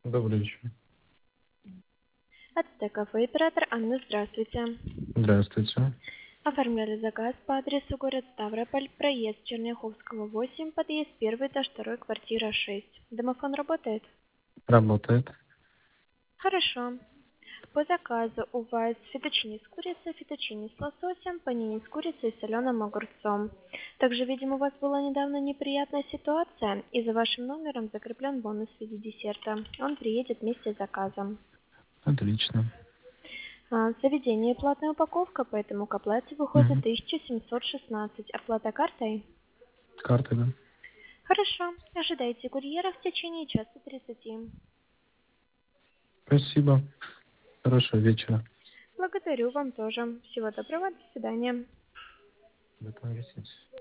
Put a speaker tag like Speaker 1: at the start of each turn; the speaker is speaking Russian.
Speaker 1: Добрый вечер.
Speaker 2: Ацтеков и оператор Анна, здравствуйте.
Speaker 1: Здравствуйте.
Speaker 2: Оформляли заказ по адресу город Ставрополь, проезд Черняховского, 8, подъезд 1, этаж 2, квартира 6. Домофон работает?
Speaker 1: Работает.
Speaker 2: Хорошо. По заказу у вас фетучини с курицей, фетучини с лососем, панини с курицей и соленым огурцом. Также, видимо, у вас была недавно неприятная ситуация, и за вашим номером закреплен бонус в виде десерта. Он приедет вместе с заказом.
Speaker 1: Отлично.
Speaker 2: Заведение платная упаковка, поэтому к оплате выходит
Speaker 1: Мгм.
Speaker 2: 1716. Оплата картой?
Speaker 1: Карты, да?
Speaker 2: Хорошо. Ожидайте курьера в течение часа 30.
Speaker 1: Спасибо. Хорошего вечера.
Speaker 2: Благодарю вам тоже. Всего доброго. До свидания.
Speaker 1: До свидания.